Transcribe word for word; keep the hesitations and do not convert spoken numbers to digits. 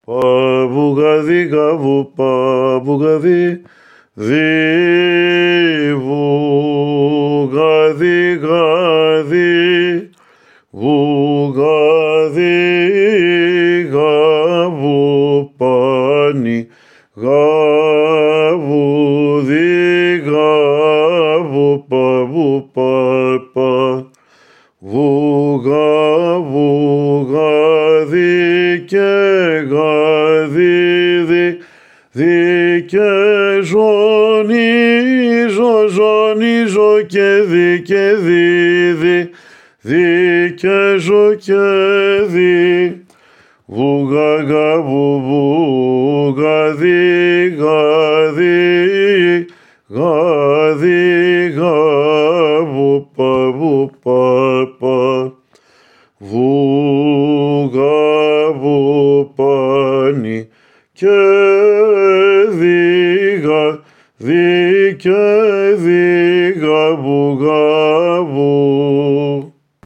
Παβουγαδί γαβου παβουγαδί δι βουγαδί γαδί βουγαδί γαβου πάνι γαβουδί γαβου παβου παπα βουγα βουγαδί και γαδίδι δι και ζωνίζω ζωνίζω και δι και δίδι δι και ζω και δι βουγαγα βουγαδί γαδί γαδί γαβου παβου παπα βουγα βου πάνι και δι γα δι και δι γαβου γαβου